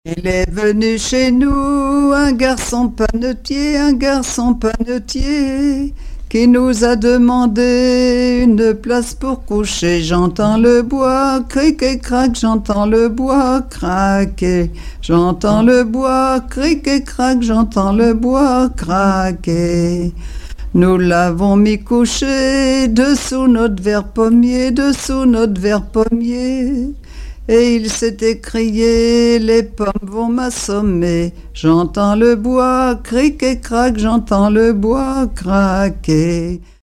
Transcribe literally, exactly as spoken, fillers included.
Il est venu chez nous un garçon panetier, un garçon panetier, qui nous a demandé une place pour coucher. J'entends le bois criquer crac, j'entends le bois craquer. J'entends le bois criquer crac, j'entends le bois craquer. Nous l'avons mis couché dessous notre verre pommier, dessous notre verre pommier. Et il s'est écrié, les pommes vont m'assommer. J'entends le bois criquer crac, j'entends le bois craquer.